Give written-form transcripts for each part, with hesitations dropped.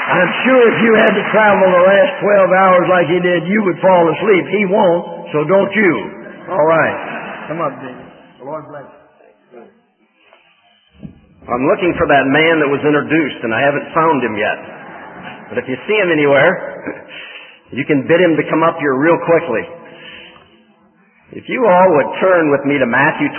I'm sure if you had to travel the last 12 hours like he did, you would fall asleep. He won't, so don't you. All right. Come up, David. The Lord bless you. I'm looking for that man that was introduced, and I haven't found him yet. But if you see him anywhere, you can bid him to come up here real quickly. If you all would turn with me to Matthew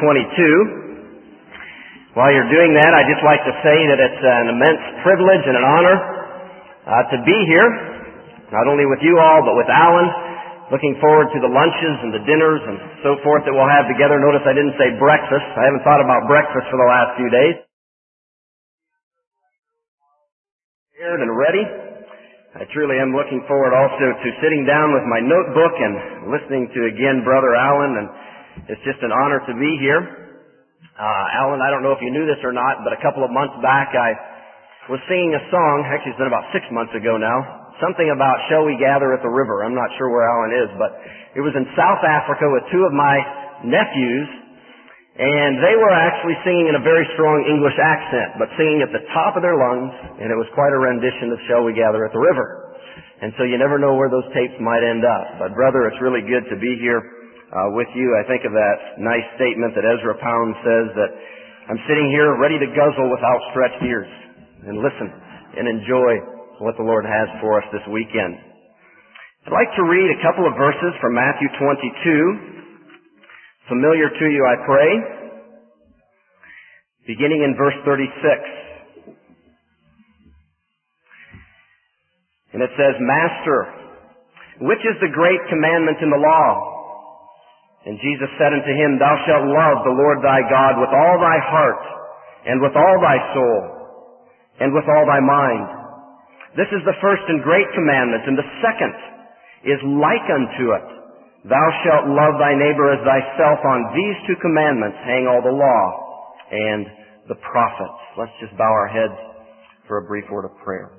22. While you're doing that, I'd just like to say that it's an immense privilege and an honor to be here, not only with you all, but with Alan. Looking forward to the lunches and the dinners and so forth that we'll have together. Notice I didn't say breakfast. I haven't thought about breakfast for the last few days. Prepared and ready. I truly am looking forward also to sitting down with my notebook and listening to, again, Brother Alan, and it's just an honor to be here. Alan, I don't know if you knew this or not, but a couple of months back I was singing a song, actually it's been about 6 months ago now, something about Shall We Gather at the River. I'm not sure where Alan is, but it was in South Africa with two of my nephews, and they were actually singing in a very strong English accent, but singing at the top of their lungs, and it was quite a rendition of Shall We Gather at the River. And so you never know where those tapes might end up. But brother, it's really good to be here with you. I think of that nice statement that Ezra Pound says that I'm sitting here ready to guzzle with outstretched ears and listen and enjoy what the Lord has for us this weekend. I'd like to read a couple of verses from Matthew 22. Familiar to you, I pray. Beginning in verse 36. And it says, Master, which is the great commandment in the law? And Jesus said unto him, Thou shalt love the Lord thy God with all thy heart, and with all thy soul, and with all thy mind. This is the first and great commandment, and the second is like unto it. Thou shalt love thy neighbor as thyself. On these two commandments hang all the law and the prophets. Let's just bow our heads for a brief word of prayer.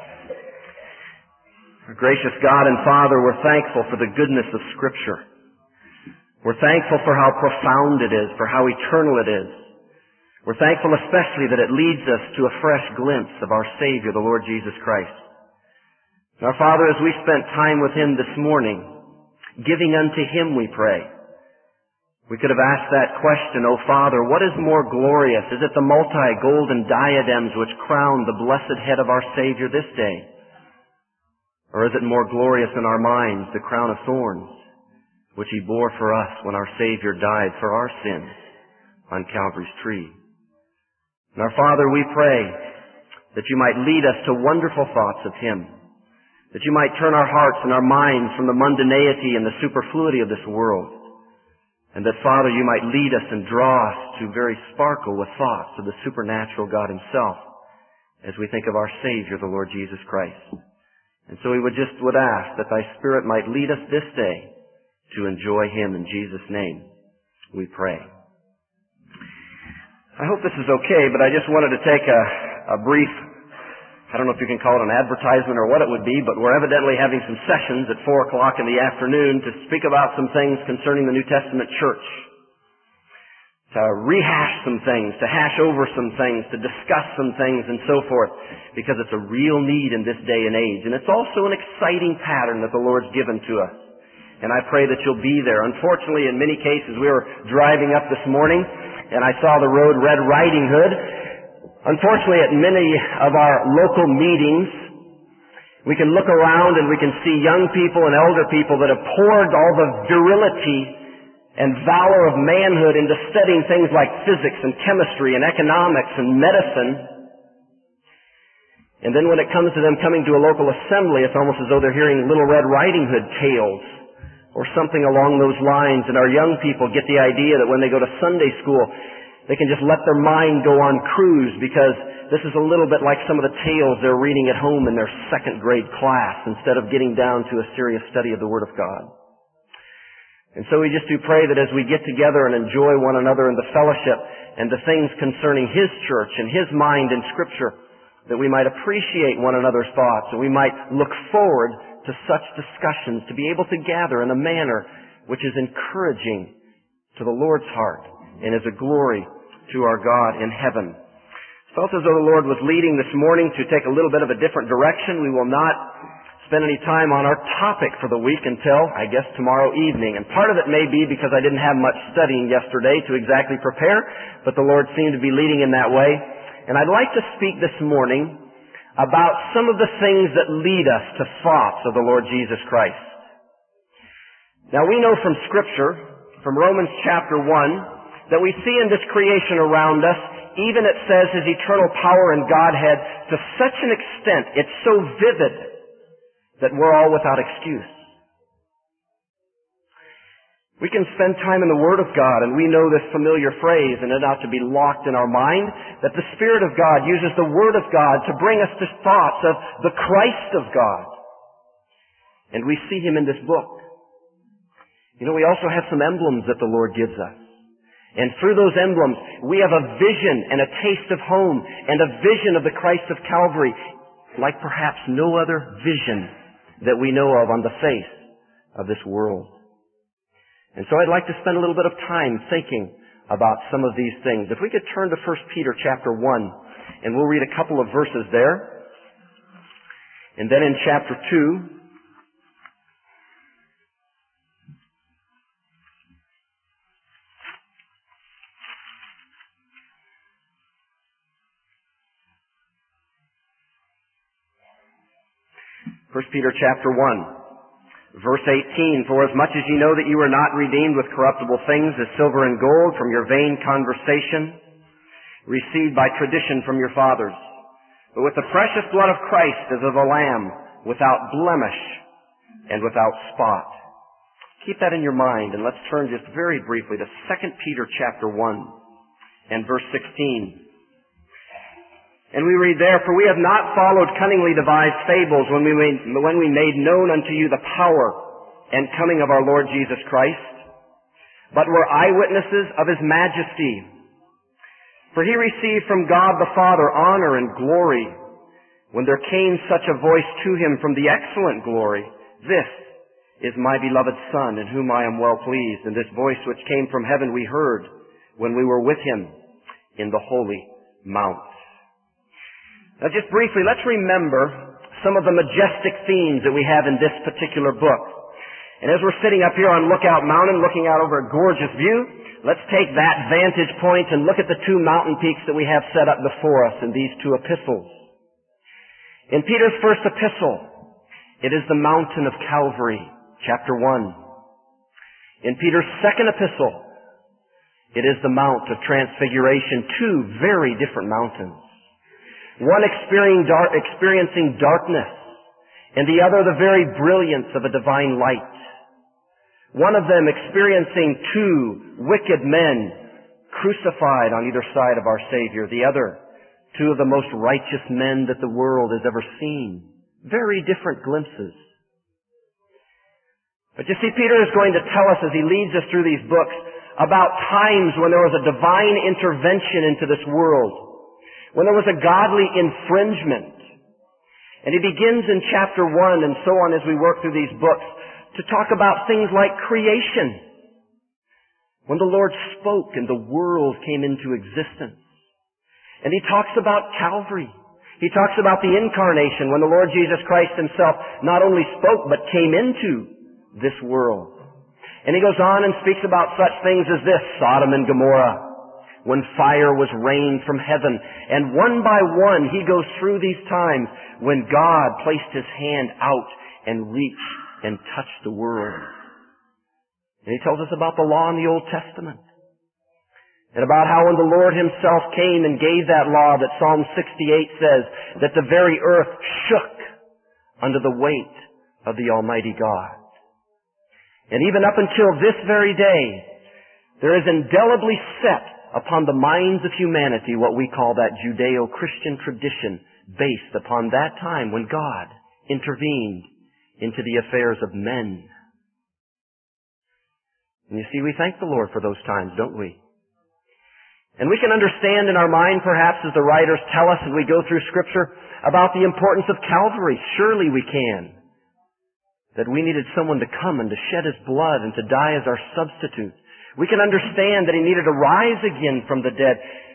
Our gracious God and Father, we're thankful for the goodness of Scripture. We're thankful for how profound it is, for how eternal it is. We're thankful especially that it leads us to a fresh glimpse of our Savior, the Lord Jesus Christ. And our Father, as we spent time with Him this morning, giving unto Him, we pray. We could have asked that question, O Father, what is more glorious? Is it the multi-golden diadems which crown the blessed head of our Savior this day? Or is it more glorious in our minds, the crown of thorns, which He bore for us when our Savior died for our sins on Calvary's tree? And our Father, we pray that You might lead us to wonderful thoughts of Him, that You might turn our hearts and our minds from the mundanity and the superfluity of this world, and that, Father, You might lead us and draw us to very sparkle with thoughts of the supernatural God Himself as we think of our Savior, the Lord Jesus Christ. And so we would ask that Thy Spirit might lead us this day to enjoy Him. In Jesus' name we pray. I hope this is okay, but I just wanted to take a brief, I don't know if you can call it an advertisement or what it would be, but we're evidently having some sessions at 4 o'clock in the afternoon to speak about some things concerning the New Testament church. To rehash some things, to hash over some things, to discuss some things and so forth, because it's a real need in this day and age. And it's also an exciting pattern that the Lord's given to us. And I pray that you'll be there. Unfortunately, in many cases, we were driving up this morning, and I saw the road Red Riding Hood. Unfortunately, at many of our local meetings, we can look around and we can see young people and elder people that have poured all the virility and valor of manhood into studying things like physics and chemistry and economics and medicine. And then when it comes to them coming to a local assembly, it's almost as though they're hearing Little Red Riding Hood tales or something along those lines. And our young people get the idea that when they go to Sunday school, they can just let their mind go on cruise, because this is a little bit like some of the tales they're reading at home in their second grade class instead of getting down to a serious study of the Word of God. And so we just do pray that as we get together and enjoy one another in the fellowship and the things concerning His church and His mind in Scripture, that we might appreciate one another's thoughts and we might look forward to such discussions, to be able to gather in a manner which is encouraging to the Lord's heart and is a glory to our God in heaven. Felt as though the Lord was leading this morning to take a little bit of a different direction. We will not spend any time on our topic for the week until, I guess, tomorrow evening. And part of it may be because I didn't have much studying yesterday to exactly prepare, but the Lord seemed to be leading in that way. And I'd like to speak this morning about some of the things that lead us to thoughts of the Lord Jesus Christ. Now we know from Scripture, from Romans chapter 1, that we see in this creation around us, even it says His eternal power and Godhead to such an extent, it's so vivid that we're all without excuse. We can spend time in the Word of God, and we know this familiar phrase, and it ought to be locked in our mind, that the Spirit of God uses the Word of God to bring us to thoughts of the Christ of God. And we see Him in this book. You know, we also have some emblems that the Lord gives us. And through those emblems, we have a vision and a taste of home and a vision of the Christ of Calvary, like perhaps no other vision that we know of on the face of this world. And so I'd like to spend a little bit of time thinking about some of these things. If we could turn to 1 Peter chapter 1, and we'll read a couple of verses there. And then in chapter 2, 1 Peter chapter 1, verse 18, "For as much as ye know that you were not redeemed with corruptible things as silver and gold from your vain conversation, received by tradition from your fathers, but with the precious blood of Christ as of a lamb, without blemish and without spot." Keep that in your mind, and let's turn just very briefly to 2 Peter chapter 1 and verse 16. And we read there, "For we have not followed cunningly devised fables when we made known unto you the power and coming of our Lord Jesus Christ, but were eyewitnesses of His majesty. For He received from God the Father honor and glory, when there came such a voice to Him from the excellent glory, This is my beloved Son, in whom I am well pleased. And this voice which came from heaven we heard when we were with Him in the holy mount." Now just briefly, let's remember some of the majestic themes that we have in this particular book. And as we're sitting up here on Lookout Mountain, looking out over a gorgeous view, let's take that vantage point and look at the two mountain peaks that we have set up before us in these two epistles. In Peter's first epistle, it is the mountain of Calvary, chapter 1. In Peter's second epistle, it is the Mount of Transfiguration, two very different mountains. One experiencing darkness, and the other the very brilliance of a divine light. One of them experiencing two wicked men crucified on either side of our Savior. The other, two of the most righteous men that the world has ever seen. Very different glimpses. But you see, Peter is going to tell us as he leads us through these books about times when there was a divine intervention into this world, when there was a godly infringement. And he begins in chapter 1 and so on as we work through these books to talk about things like creation. When the Lord spoke and the world came into existence. And he talks about Calvary. He talks about the incarnation when the Lord Jesus Christ Himself not only spoke but came into this world. And he goes on and speaks about such things as this, Sodom and Gomorrah, when fire was rained from heaven. And one by one, he goes through these times when God placed His hand out and reached and touched the world. And he tells us about the law in the Old Testament. And about how when the Lord Himself came and gave that law that Psalm 68 says, that the very earth shook under the weight of the Almighty God. And even up until this very day, there is indelibly set upon the minds of humanity what we call that Judeo-Christian tradition based upon that time when God intervened into the affairs of men. And you see, we thank the Lord for those times, don't we? And we can understand in our mind, perhaps, as the writers tell us as we go through Scripture, about the importance of Calvary. Surely we can. That we needed someone to come and to shed His blood and to die as our substitute. We can understand that He needed to rise again from the dead.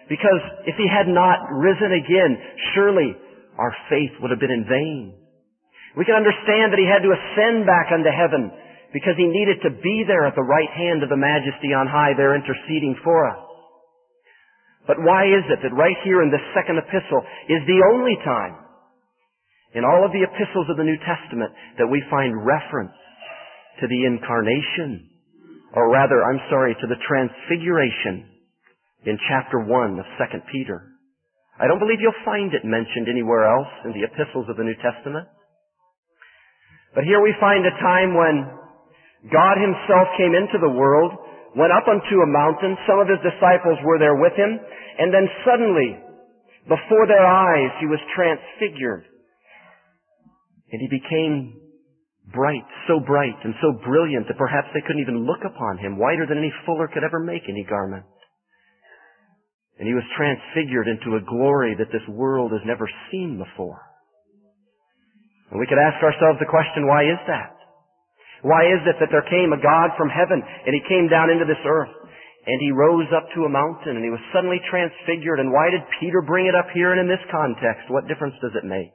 Because if He had not risen again, surely our faith would have been in vain. We can understand that He had to ascend back unto heaven because He needed to be there at the right hand of the Majesty on high, there interceding for us. But why is it that right here in this second epistle is the only time in all of the epistles of the New Testament that we find reference to the incarnation, or rather, to the transfiguration in chapter 1 of 2 Peter? I don't believe you'll find it mentioned anywhere else in the epistles of the New Testament. But here we find a time when God Himself came into the world, went up unto a mountain, some of His disciples were there with Him, and then suddenly, before their eyes, He was transfigured. And He became bright and so brilliant that perhaps they couldn't even look upon Him, whiter than any fuller could ever make any garment. And He was transfigured into a glory that this world has never seen before. And we could ask ourselves the question, why is that? Why is it that there came a God from heaven and He came down into this earth and He rose up to a mountain and He was suddenly transfigured? And why did Peter bring it up here and in this context? What difference does it make?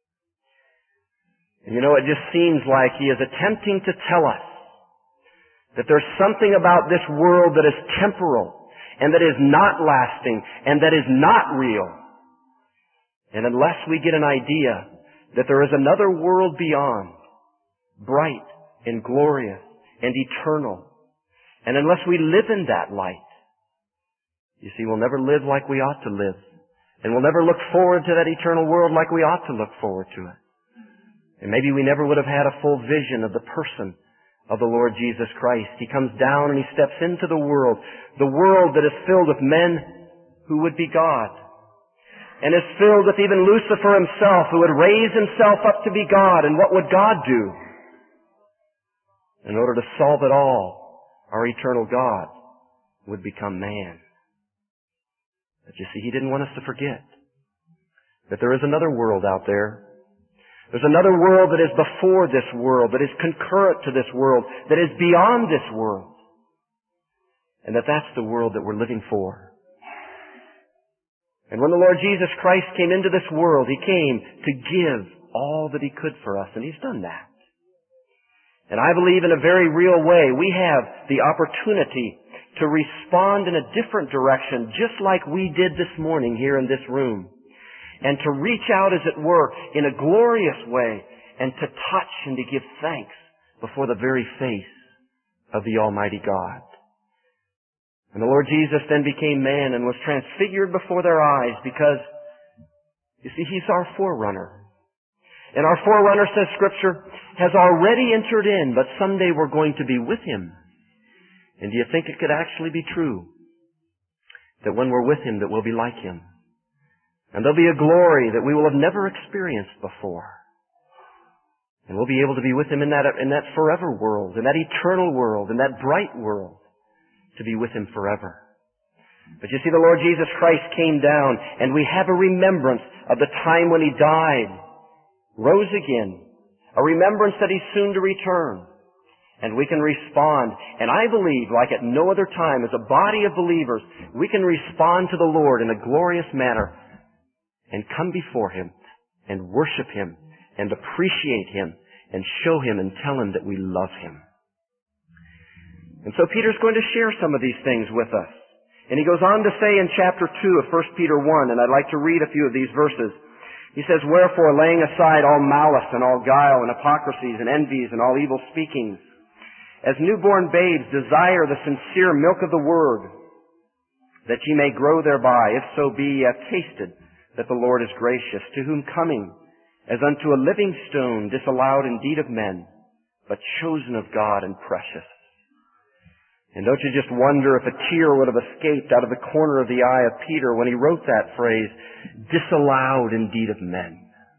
And it just seems like he is attempting to tell us that there's something about this world that is temporal and that is not lasting and that is not real. And unless we get an idea that there is another world beyond, bright and glorious and eternal, and unless we live in that light, you see, we'll never live like we ought to live. And we'll never look forward to that eternal world like we ought to look forward to it. And maybe we never would have had a full vision of the person of the Lord Jesus Christ. He comes down and He steps into the world that is filled with men who would be God, and is filled with even Lucifer himself, who would raise himself up to be God. And what would God do? In order to solve it all, our eternal God would become man. But you see, He didn't want us to forget that there is another world out there. There's another world that is before this world, that is concurrent to this world, that is beyond this world. And that's the world that we're living for. And when the Lord Jesus Christ came into this world, He came to give all that He could for us, and He's done that. And I believe in a very real way we have the opportunity to respond in a different direction, just like we did this morning here in this room. And to reach out, as it were, in a glorious way, and to touch and to give thanks before the very face of the Almighty God. And the Lord Jesus then became man and was transfigured before their eyes because, you see, He's our forerunner. And our forerunner, says Scripture, has already entered in, but someday we're going to be with Him. And do you think it could actually be true that when we're with Him that we'll be like Him? And there'll be a glory that we will have never experienced before. And we'll be able to be with Him in that forever world, in that eternal world, in that bright world, to be with Him forever. But you see, the Lord Jesus Christ came down, and we have a remembrance of the time when He died, rose again, a remembrance that He's soon to return. And we can respond, and I believe, like at no other time, as a body of believers, we can respond to the Lord in a glorious manner and come before Him and worship Him and appreciate Him and show Him and tell Him that we love Him. And so Peter's going to share some of these things with us. And he goes on to say in chapter 2 of 1 Peter 1, and I'd like to read a few of these verses. He says, "Wherefore, laying aside all malice and all guile and hypocrisies and envies and all evil speakings, as newborn babes desire the sincere milk of the word, that ye may grow thereby, if so be ye have tasted that the Lord is gracious, to whom coming as unto a living stone, disallowed indeed of men, but chosen of God and precious." And don't you just wonder if a tear would have escaped out of the corner of the eye of Peter when he wrote that phrase, disallowed indeed of men.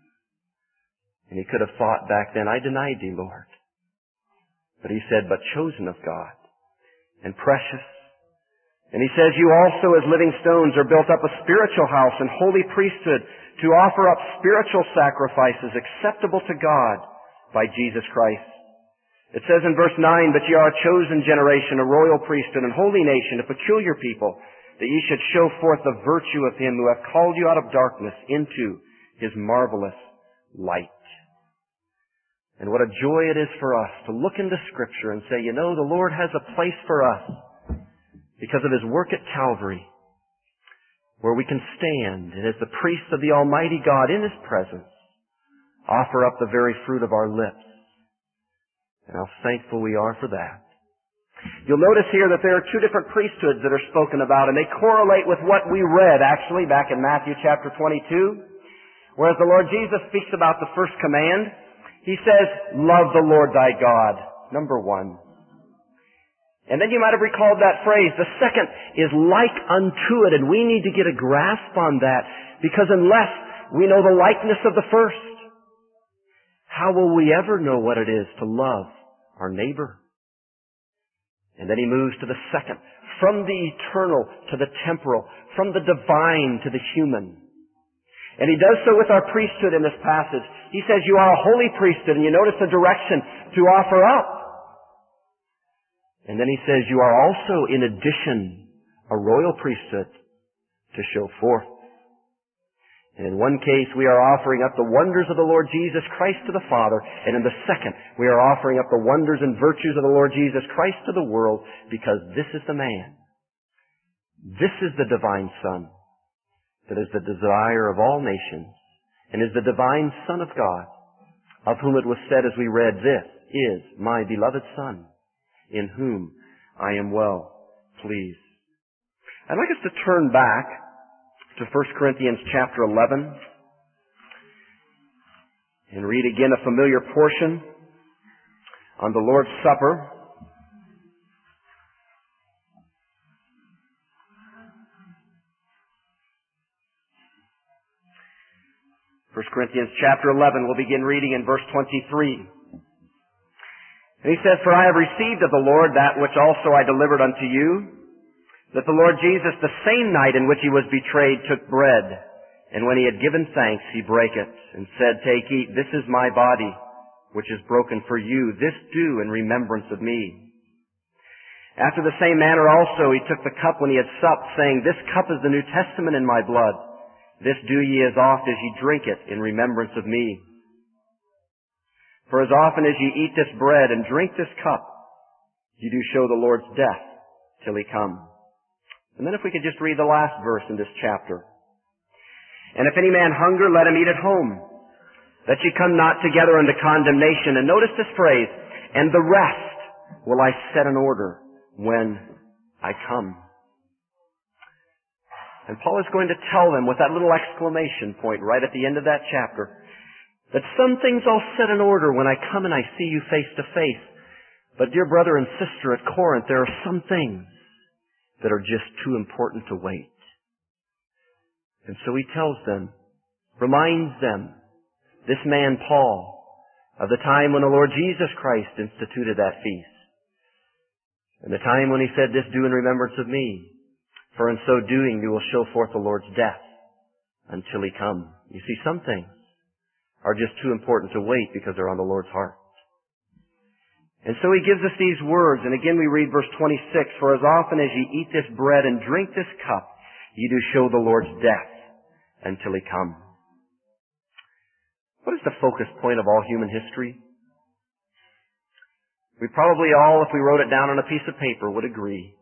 And he could have thought back then, I denied thee, Lord. But he said, but chosen of God and precious. And he says, you also as living stones are built up a spiritual house and holy priesthood to offer up spiritual sacrifices acceptable to God by Jesus Christ. It says in verse 9, but ye are a chosen generation, a royal priesthood, and holy nation, a peculiar people, that ye should show forth the virtue of him who hath called you out of darkness into his marvelous light. And what a joy it is for us to look into Scripture and say, you know, the Lord has a place for us because of his work at Calvary, where we can stand and as the priests of the Almighty God in his presence offer up the very fruit of our lips. And how thankful we are for that. You'll notice here that there are two different priesthoods that are spoken about, and they correlate with what we read actually back in Matthew chapter 22. Whereas the Lord Jesus speaks about the first command, he says, love the Lord thy God, number one. And then you might have recalled that phrase. The second is like unto it, and we need to get a grasp on that, because unless we know the likeness of the first, how will we ever know what it is to love our neighbor? And then he moves to the second, from the eternal to the temporal, from the divine to the human. And he does so with our priesthood in this passage. He says, you are a holy priesthood, and you notice the direction to offer up. And then he says, you are also, in addition, a royal priesthood to show forth. And in one case, we are offering up the wonders of the Lord Jesus Christ to the Father, and in the second, we are offering up the wonders and virtues of the Lord Jesus Christ to the world, because this is the man. This is the divine Son that is the desire of all nations, and is the divine Son of God, of whom it was said as we read, this is my beloved Son, in whom I am well pleased. I'd like us to turn back to 1 Corinthians chapter 11 and read again a familiar portion on the Lord's Supper. 1 Corinthians chapter 11, we'll begin reading in verse 23. And he says, for I have received of the Lord that which also I delivered unto you, that the Lord Jesus, the same night in which he was betrayed, took bread, and when he had given thanks, he brake it, and said, take, eat, this is my body, which is broken for you. This do in remembrance of me. After the same manner also he took the cup when he had supped, saying, this cup is the New Testament in my blood. This do ye as oft as ye drink it in remembrance of me. For as often as ye eat this bread and drink this cup, ye do show the Lord's death till he come. And then if we could just read the last verse in this chapter. And if any man hunger, let him eat at home, that ye come not together unto condemnation. And notice this phrase, and the rest will I set in order when I come. And Paul is going to tell them with that little exclamation point right at the end of that chapter that some things I'll set in order when I come and I see you face to face. But dear brother and sister at Corinth, there are some things that are just too important to wait. And so he tells them, reminds them, this man Paul, of the time when the Lord Jesus Christ instituted that feast. And the time when he said, this do in remembrance of me. For in so doing you will show forth the Lord's death until he come. You see, some things are just too important to wait because they're on the Lord's heart. And so he gives us these words, and again we read verse 26, for as often as ye eat this bread and drink this cup, ye do show the Lord's death until he come. What is the focus point of all human history? We probably all, if we wrote it down on a piece of paper, would agree.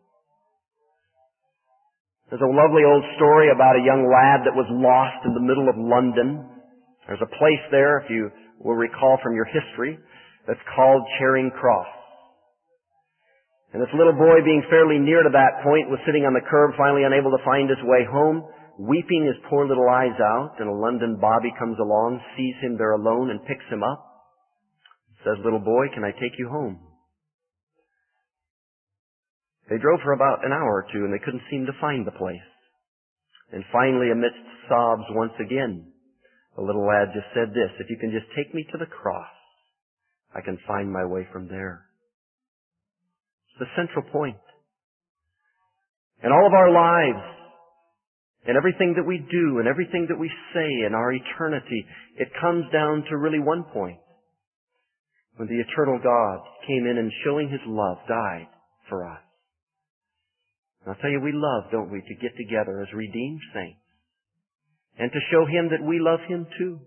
There's a lovely old story about a young lad that was lost in the middle of London. There's a place there, if you will recall from your history, that's called Charing Cross. And this little boy, being fairly near to that point, was sitting on the curb, finally unable to find his way home, weeping his poor little eyes out, and a London bobby comes along, sees him there alone, and picks him up. Says, little boy, can I take you home? They drove for about an hour or two, and they couldn't seem to find the place. And finally, amidst sobs once again, the little lad just said this, if you can just take me to the cross, I can find my way from there. It's the central point. In all of our lives, in everything that we do, and everything that we say in our eternity, it comes down to really one point. When the eternal God came in and showing his love, died for us. And I'll tell you, we love, don't we, to get together as redeemed saints and to show Him that we love Him too.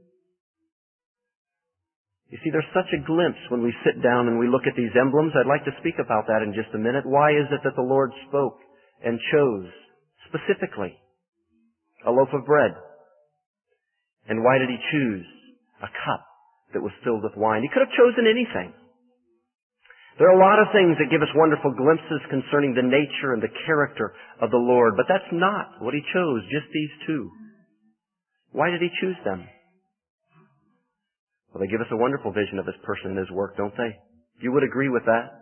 You see, there's such a glimpse when we sit down and we look at these emblems. I'd like to speak about that in just a minute. Why is it that the Lord spoke and chose specifically a loaf of bread? And why did He choose a cup that was filled with wine? He could have chosen anything. There are a lot of things that give us wonderful glimpses concerning the nature and the character of the Lord, but that's not what He chose, just these two. Why did He choose them? Well, they give us a wonderful vision of His person and His work, don't they? You would agree with that?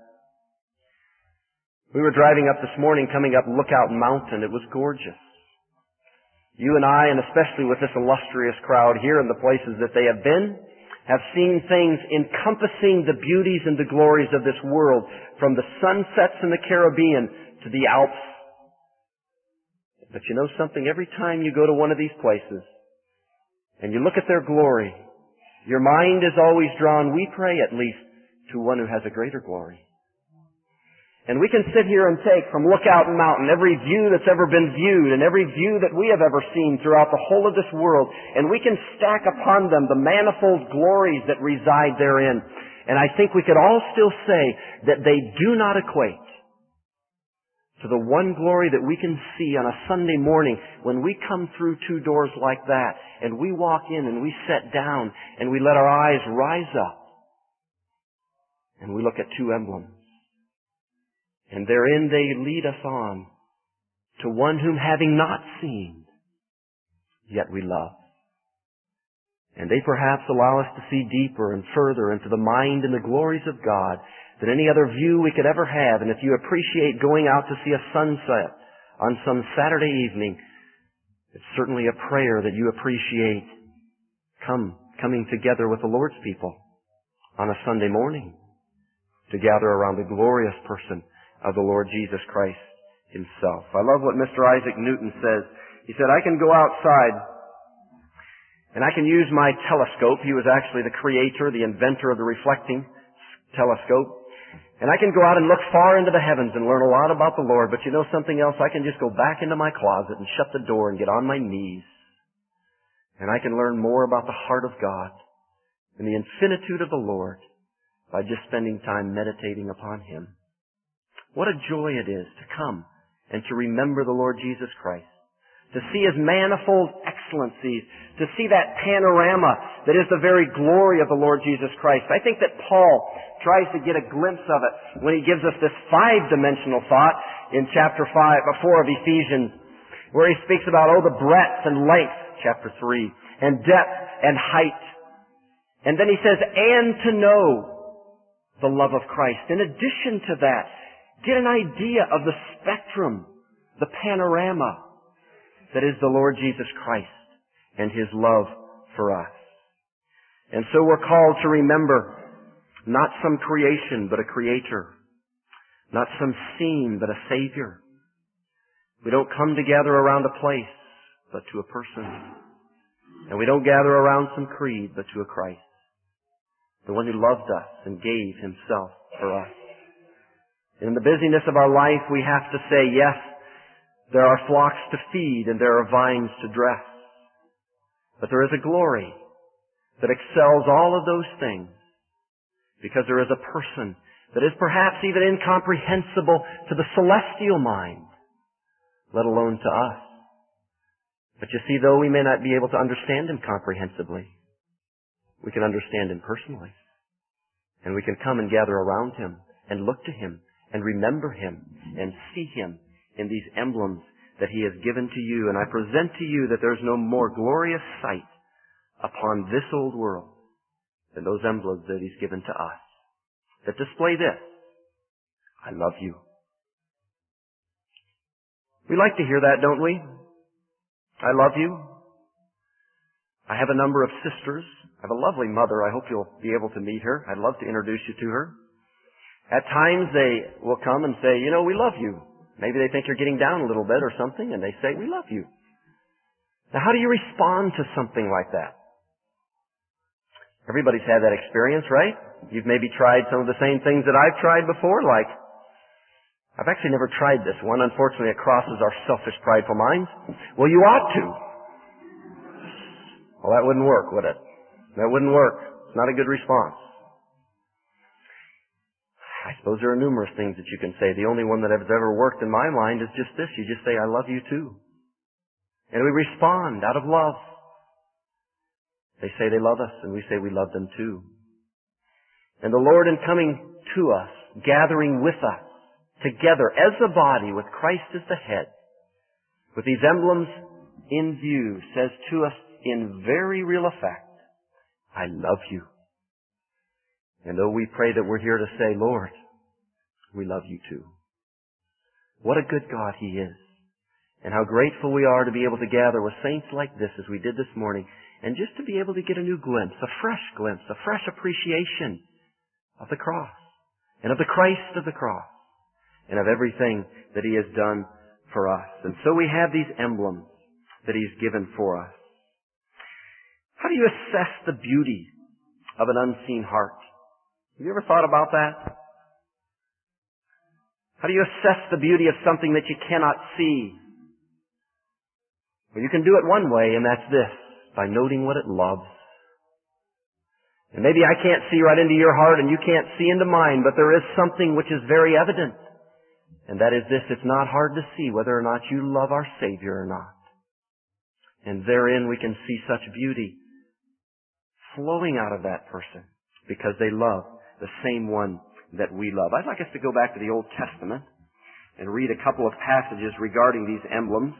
We were driving up this morning, coming up Lookout Mountain. It was gorgeous. You and I, and especially with this illustrious crowd here and the places that they have been, have seen things encompassing the beauties and the glories of this world, from the sunsets in the Caribbean to the Alps. But you know something? Every time you go to one of these places and you look at their glory, your mind is always drawn, we pray at least, to one who has a greater glory. And we can sit here and take from Lookout Mountain every view that's ever been viewed and every view that we have ever seen throughout the whole of this world, and we can stack upon them the manifold glories that reside therein. And I think we could all still say that they do not equate to the one glory that we can see on a Sunday morning when we come through two doors like that and we walk in and we sit down and we let our eyes rise up and we look at two emblems. And therein they lead us on to one whom having not seen, yet we love. And they perhaps allow us to see deeper and further into the mind and the glories of God than any other view we could ever have. And if you appreciate going out to see a sunset on some Saturday evening, it's certainly a prayer that you appreciate coming together with the Lord's people on a Sunday morning to gather around the glorious person of the Lord Jesus Christ Himself. I love what Mr. Isaac Newton says. He said, I can go outside and I can use my telescope. He was actually the creator, the inventor of the reflecting telescope. And I can go out and look far into the heavens and learn a lot about the Lord. But you know something else? I can just go back into my closet and shut the door and get on my knees. And I can learn more about the heart of God and the infinitude of the Lord by just spending time meditating upon Him. What a joy it is to come and to remember the Lord Jesus Christ, to see His manifold excellencies, to see that panorama that is the very glory of the Lord Jesus Christ. I think that Paul tries to get a glimpse of it when he gives us this five-dimensional thought in chapter 4 of Ephesians, where he speaks about, the breadth and length, chapter 3, and depth and height. And then he says, and to know the love of Christ. In addition to that, get an idea of the spectrum, the panorama that is the Lord Jesus Christ and His love for us. And so we're called to remember not some creation, but a Creator. Not some scene, but a Savior. We don't come together around a place, but to a person. And we don't gather around some creed, but to a Christ. The one who loved us and gave Himself for us. In the busyness of our life, we have to say, yes, there are flocks to feed and there are vines to dress. But there is a glory that excels all of those things, because there is a person that is perhaps even incomprehensible to the celestial mind, let alone to us. But you see, though we may not be able to understand Him comprehensibly, we can understand Him personally. And we can come and gather around Him and look to Him and remember Him and see Him in these emblems that He has given to you. And I present to you that there's no more glorious sight upon this old world than those emblems that He's given to us, that display this: I love you. We like to hear that, don't we? I love you. I have a number of sisters. I have a lovely mother. I hope you'll be able to meet her. I'd love to introduce you to her. At times they will come and say, we love you. Maybe they think you're getting down a little bit or something, and they say, we love you. Now, how do you respond to something like that? Everybody's had that experience, right? You've maybe tried some of the same things that I've tried before, like, I've actually never tried this one. Unfortunately, it crosses our selfish, prideful minds. Well, you ought to. Well, that wouldn't work, would it? That wouldn't work. It's not a good response. I suppose there are numerous things that you can say. The only one that has ever worked in my mind is just this. You just say, I love you too. And we respond out of love. They say they love us, and we say we love them too. And the Lord, in coming to us, gathering with us, together as a body with Christ as the head, with these emblems in view, says to us in very real effect, I love you. And though we pray that we're here to say, Lord, we love you too. What a good God He is. And how grateful we are to be able to gather with saints like this as we did this morning, and just to be able to get a new glimpse, a fresh appreciation of the cross, and of the Christ of the cross, and of everything that He has done for us. And so we have these emblems that He's given for us. How do you assess the beauty of an unseen heart? Have you ever thought about that? How do you assess the beauty of something that you cannot see? Well, you can do it one way, and that's this, by noting what it loves. And maybe I can't see right into your heart, and you can't see into mine, but there is something which is very evident. And that is this, it's not hard to see whether or not you love our Savior or not. And therein we can see such beauty flowing out of that person, because they love the same one that we love. I'd like us to go back to the Old Testament and read a couple of passages regarding these emblems.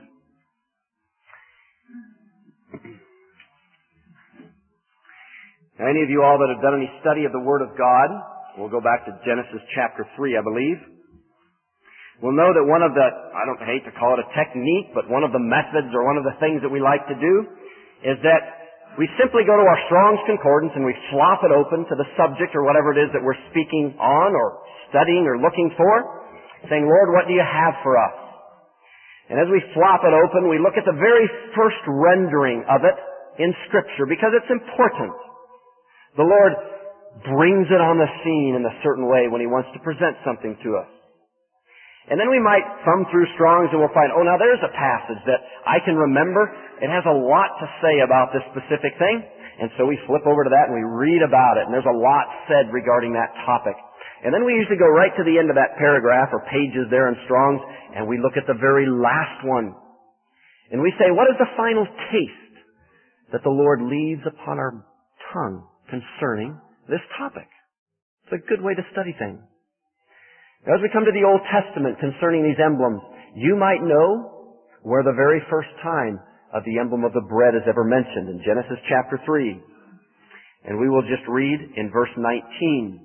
Now, any of you all that have done any study of the Word of God, we'll go back to Genesis chapter 3, I believe, will know that one of the, I don't hate to call it a technique, but one of the methods or one of the things that we like to do is that we simply go to our Strong's Concordance and we flop it open to the subject or whatever it is that we're speaking on or studying or looking for, saying, Lord, what do you have for us? And as we flop it open, we look at the very first rendering of it in Scripture because it's important. The Lord brings it on the scene in a certain way when He wants to present something to us. And then we might thumb through Strong's and we'll find, oh, now there's a passage that I can remember. It has a lot to say about this specific thing. And so we flip over to that and we read about it. And there's a lot said regarding that topic. And then we usually go right to the end of that paragraph or pages there in Strong's and we look at the very last one. And we say, what is the final taste that the Lord leaves upon our tongue concerning this topic? It's a good way to study things. Now, as we come to the Old Testament concerning these emblems, you might know where the very first time of the emblem of the bread is ever mentioned in Genesis chapter 3. And we will just read in verse 19.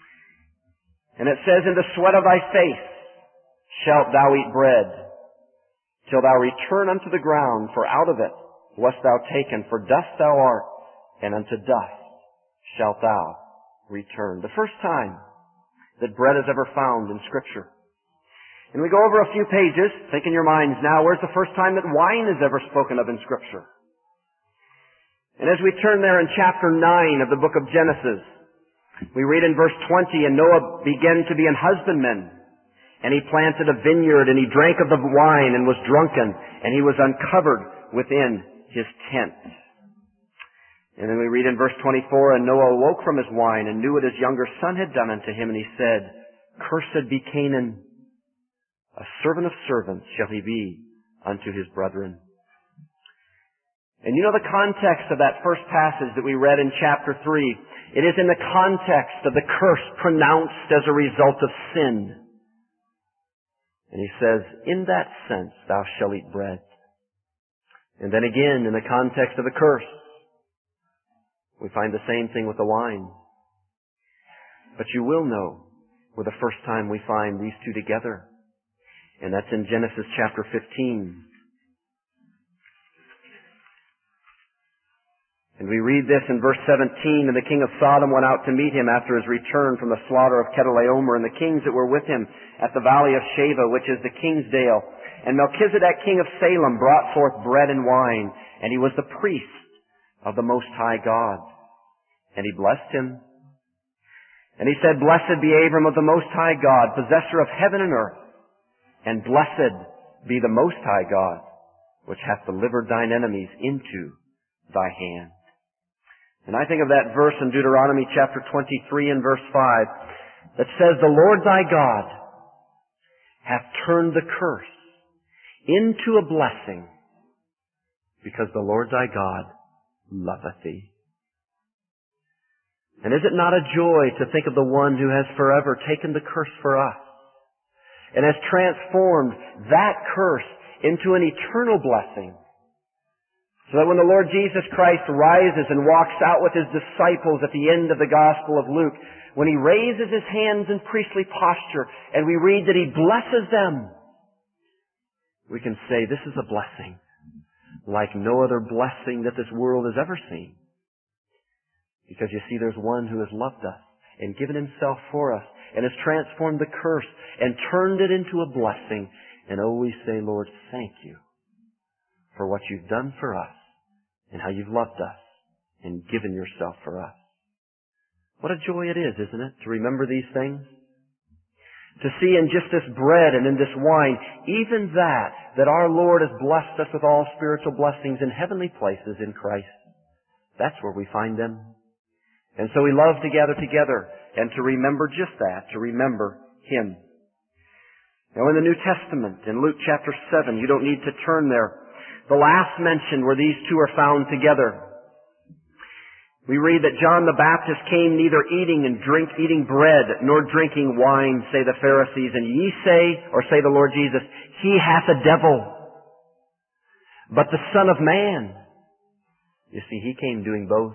And it says, in the sweat of thy face shalt thou eat bread, till thou return unto the ground, for out of it wast thou taken, for dust thou art, and unto dust shalt thou return. The first time that bread is ever found in Scripture. And we go over a few pages, think in your minds now, where's the first time that wine is ever spoken of in Scripture? And as we turn there in chapter 9 of the book of Genesis, we read in verse 20, and Noah began to be an husbandman, and he planted a vineyard, and he drank of the wine, and was drunken, and he was uncovered within his tent. And then we read in verse 24, and Noah awoke from his wine, and knew what his younger son had done unto him, and he said, Cursed be Canaan, a servant of servants shall he be unto his brethren. And you know the context of that first passage that we read in chapter 3. It is in the context of the curse pronounced as a result of sin. And he says, in that sense thou shalt eat bread. And then again, in the context of the curse, we find the same thing with the wine. But you will know where the first time we find these two together. And that's in Genesis chapter 15. And we read this in verse 17, and the king of Sodom went out to meet him after his return from the slaughter of Kedorlaomer, and the kings that were with him at the valley of Sheva, which is the king's dale. And Melchizedek, king of Salem, brought forth bread and wine, and he was the priest of the Most High God. And he blessed him. And he said, Blessed be Abram of the Most High God, possessor of heaven and earth, And blessed be the Most High God, which hath delivered thine enemies into thy hand. And I think of that verse in Deuteronomy chapter 23 and verse 5 that says, the Lord thy God hath turned the curse into a blessing, because the Lord thy God loveth thee. And is it not a joy to think of the one who has forever taken the curse for us and has transformed that curse into an eternal blessing? So that when the Lord Jesus Christ rises and walks out with His disciples at the end of the Gospel of Luke, when He raises His hands in priestly posture and we read that He blesses them, we can say this is a blessing like no other blessing that this world has ever seen. Because you see, there's one who has loved us and given Himself for us and has transformed the curse and turned it into a blessing. And oh, we say, Lord, thank you for what you've done for us and how you've loved us and given yourself for us. What a joy it is, isn't it, to remember these things? To see in just this bread and in this wine, even that our Lord has blessed us with all spiritual blessings in heavenly places in Christ. That's where we find them. And so we love to gather together and to remember just that, to remember Him. Now in the New Testament, in Luke chapter 7, you don't need to turn there. The last mention where these two are found together, we read that John the Baptist came neither eating bread, nor drinking wine, say the Pharisees, and ye say, or say the Lord Jesus, He hath a devil. But the Son of Man, you see, He came doing both.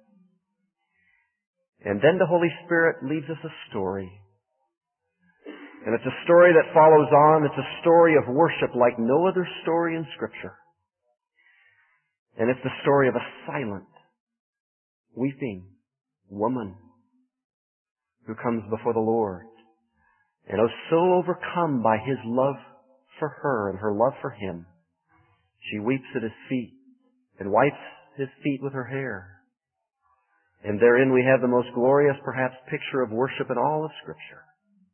And then the Holy Spirit leaves us a story. And it's a story that follows on. It's a story of worship like no other story in Scripture. And it's the story of a silent, weeping woman who comes before the Lord and is so overcome by His love for her and her love for Him. She weeps at His feet and wipes His feet with her hair. And therein we have the most glorious, perhaps, picture of worship in all of Scripture.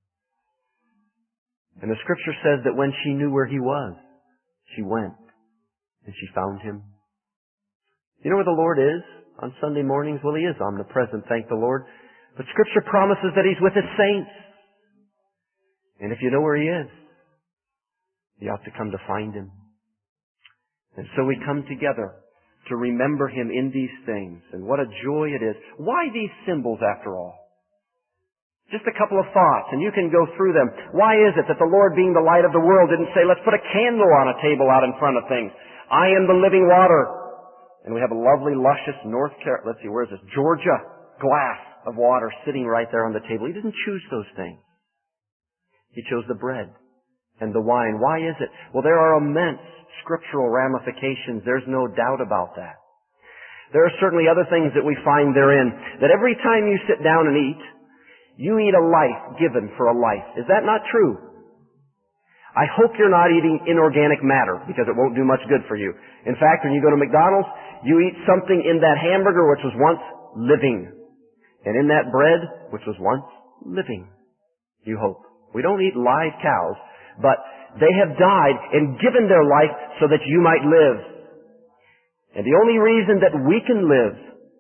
And the Scripture says that when she knew where He was, she went and she found Him. You know where the Lord is on Sunday mornings? Well, He is omnipresent, thank the Lord. But Scripture promises that He's with His saints. And if you know where He is, you ought to come to find Him. And so we come together to remember Him in these things. And what a joy it is. Why these symbols, after all? Just a couple of thoughts, and you can go through them. Why is it that the Lord, being the light of the world, didn't say, let's put a candle on a table out in front of things? I am the living water. And we have a lovely, luscious Georgia glass of water sitting right there on the table. He didn't choose those things. He chose the bread and the wine. Why is it? Well, there are immense scriptural ramifications. There's no doubt about that. There are certainly other things that we find therein, that every time you sit down and eat, you eat a life given for a life. Is that not true? I hope you're not eating inorganic matter, because it won't do much good for you. In fact, when you go to McDonald's, you eat something in that hamburger which was once living. And in that bread which was once living. You hope. We don't eat live cows, but they have died and given their life so that you might live. And the only reason that we can live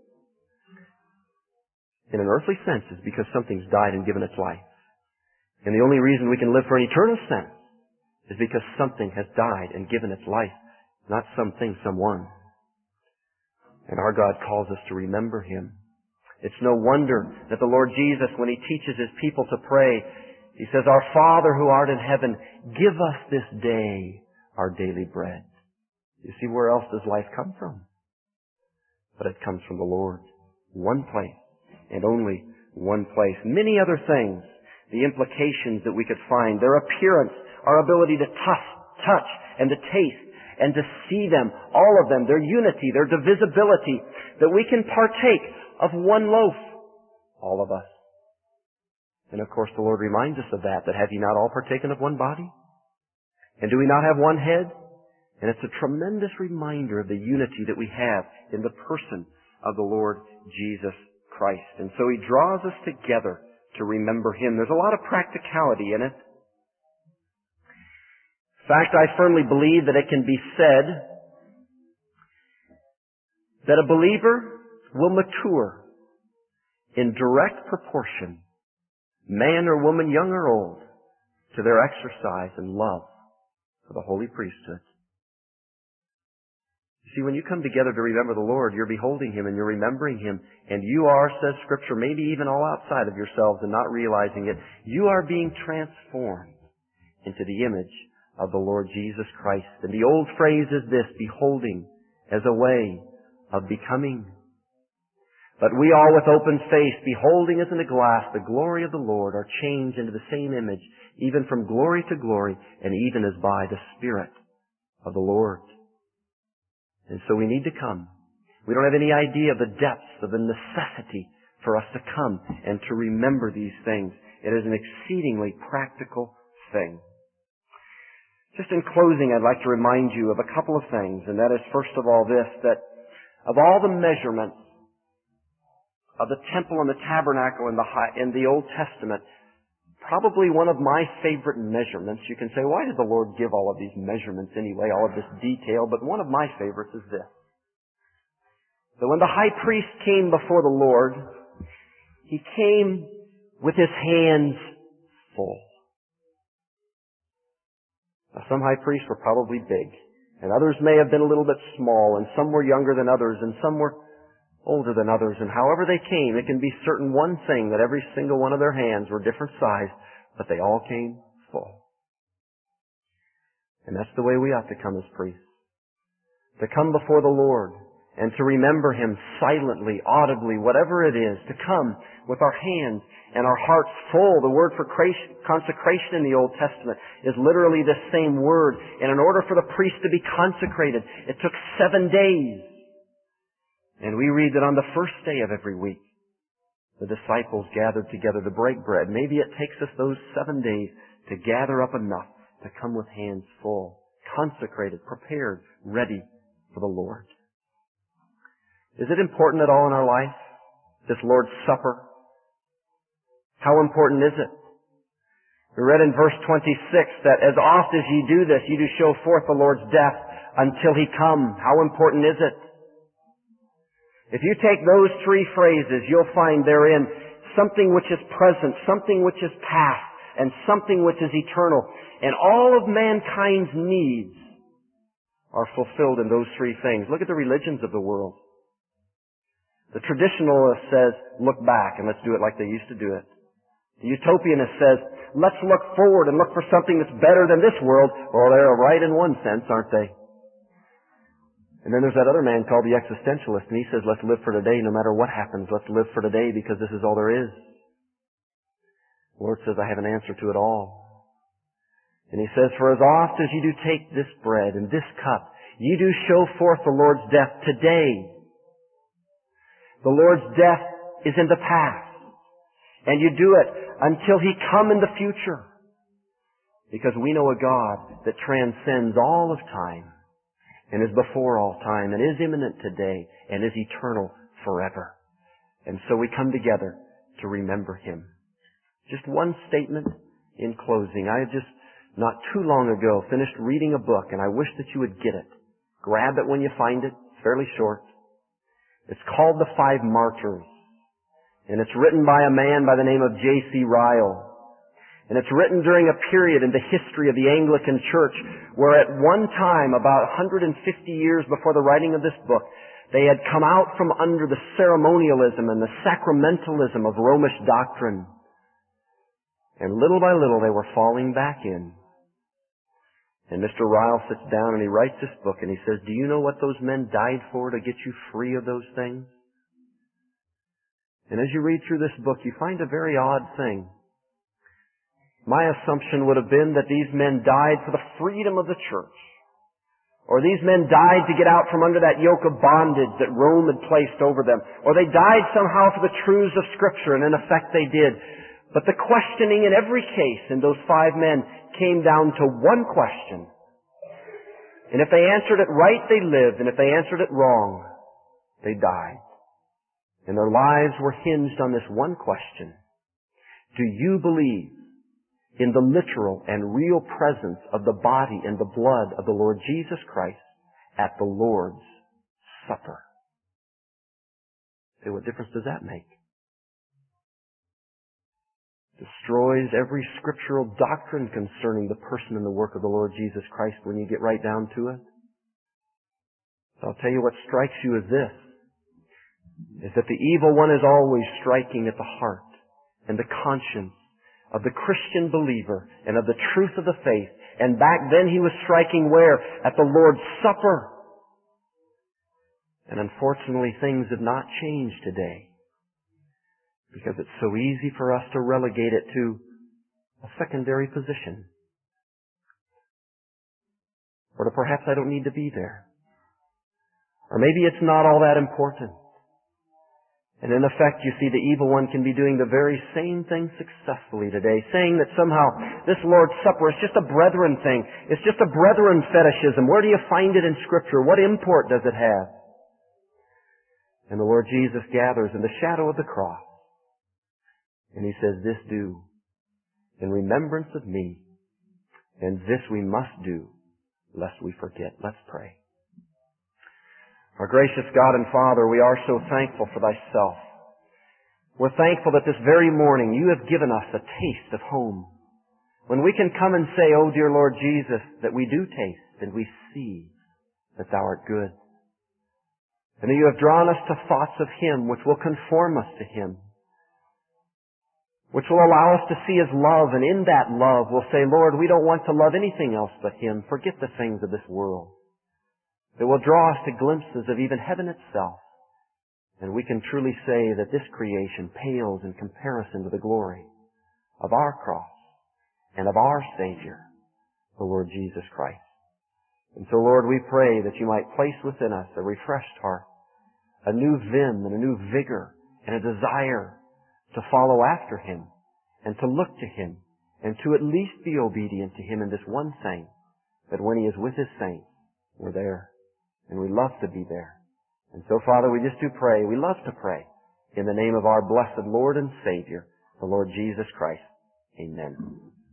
in an earthly sense is because something's died and given its life. And the only reason we can live for an eternal sense is because something has died and given its life, not something, someone. And our God calls us to remember Him. It's no wonder that the Lord Jesus, when He teaches His people to pray, He says, Our Father who art in heaven, give us this day our daily bread. You see, where else does life come from? But it comes from the Lord. One place, and only one place. Many other things, the implications that we could find, their appearance, our ability to touch, and to taste, and to see them, all of them, their unity, their divisibility, that we can partake of one loaf, all of us. And of course the Lord reminds us of that have ye not all partaken of one body? And do we not have one head? And it's a tremendous reminder of the unity that we have in the person of the Lord Jesus Christ. And so He draws us together to remember Him. There's a lot of practicality in it. fact, I firmly believe that it can be said that a believer will mature in direct proportion, man or woman, young or old, to their exercise and love for the holy priesthood. You see, when you come together to remember the Lord, you're beholding Him and you're remembering Him, and you are, says Scripture, maybe even all outside of yourselves and not realizing it, you are being transformed into the image of the Lord Jesus Christ. And the old phrase is this, beholding as a way of becoming. But we all with open face, beholding as in a glass the glory of the Lord, are changed into the same image, even from glory to glory, and even as by the Spirit of the Lord. And so we need to come. We don't have any idea of the depths of the necessity for us to come and to remember these things. It is an exceedingly practical thing. Just in closing, I'd like to remind you of a couple of things, and that is first of all this, that of all the measurements of the temple and the tabernacle in the Old Testament, probably one of my favorite measurements. You can say, why did the Lord give all of these measurements anyway, all of this detail? But one of my favorites is this. That when the high priest came before the Lord, he came with his hands full. Now, some high priests were probably big, and others may have been a little bit small, and some were younger than others, and some were older than others, and however they came, it can be certain one thing that every single one of their hands were different size, but they all came full. And that's the way we ought to come as priests. To come before the Lord and to remember Him silently, audibly, whatever it is, to come with our hands and our hearts full. The word for consecration in the Old Testament is literally the same word. And in order for the priest to be consecrated, it took 7 days. And we read that on the first day of every week, the disciples gathered together to break bread. Maybe it takes us those 7 days to gather up enough to come with hands full, consecrated, prepared, ready for the Lord. Is it important at all in our life, this Lord's Supper? How important is it? We read in verse 26 that as oft as ye do this, ye do show forth the Lord's death until He come. How important is it? If you take those three phrases, you'll find therein something which is present, something which is past, and something which is eternal. And all of mankind's needs are fulfilled in those three things. Look at the religions of the world. The traditionalist says, look back and let's do it like they used to do it. The utopianist says, let's look forward and look for something that's better than this world. Well, they're right in one sense, aren't they? And then there's that other man called the existentialist, and he says, let's live for today no matter what happens. Let's live for today because this is all there is. The Lord says, I have an answer to it all. And He says, for as oft as you do take this bread and this cup, you do show forth the Lord's death today. The Lord's death is in the past. And you do it until He come in the future. Because we know a God that transcends all of time and is before all time and is imminent today and is eternal forever. And so we come together to remember Him. Just one statement in closing. I just, not too long ago, finished reading a book, and I wish that you would get it. Grab it when you find it. It's fairly short. It's called The Five Martyrs. And it's written by a man by the name of J.C. Ryle. And it's written during a period in the history of the Anglican Church where at one time, about 150 years before the writing of this book, they had come out from under the ceremonialism and the sacramentalism of Romish doctrine. And little by little they were falling back in. And Mr. Ryle sits down and he writes this book and he says, do you know what those men died for to get you free of those things? And as you read through this book, you find a very odd thing. My assumption would have been that these men died for the freedom of the church. Or these men died to get out from under that yoke of bondage that Rome had placed over them. Or they died somehow for the truths of Scripture, and in effect they did. But the questioning in every case in those five men came down to one question. And if they answered it right, they lived. And if they answered it wrong, they died. And their lives were hinged on this one question. Do you believe in the literal and real presence of the body and the blood of the Lord Jesus Christ at the Lord's Supper. Say, what difference does that make? Destroys every scriptural doctrine concerning the person and the work of the Lord Jesus Christ when you get right down to it. So I'll tell you what strikes you as this, is that the evil one is always striking at the heart and the conscience of the Christian believer and of the truth of the faith. And back then he was striking where? At the Lord's Supper. And unfortunately things have not changed today, because it's so easy for us to relegate it to a secondary position. Or to perhaps I don't need to be there. Or maybe it's not all that important. And in effect, you see, the evil one can be doing the very same thing successfully today, saying that somehow this Lord's Supper is just a brethren thing. It's just a brethren fetishism. Where do you find it in Scripture? What import does it have? And the Lord Jesus gathers in the shadow of the cross. And He says, this do in remembrance of me. And this we must do, lest we forget. Let's pray. Our gracious God and Father, we are so thankful for Thyself. We're thankful that this very morning You have given us a taste of home. When we can come and say, oh dear Lord Jesus, that we do taste and we see that Thou art good. And that You have drawn us to thoughts of Him which will conform us to Him. Which will allow us to see His love, and in that love we'll say, Lord, we don't want to love anything else but Him. Forget the things of this world. It will draw us to glimpses of even heaven itself. And we can truly say that this creation pales in comparison to the glory of our cross and of our Savior, the Lord Jesus Christ. And so, Lord, we pray that You might place within us a refreshed heart, a new vim and a new vigor and a desire to follow after Him and to look to Him and to at least be obedient to Him in this one thing, that when He is with His saints, we're there. And we love to be there. And so, Father, we just do pray. We love to pray in the name of our blessed Lord and Savior, the Lord Jesus Christ. Amen.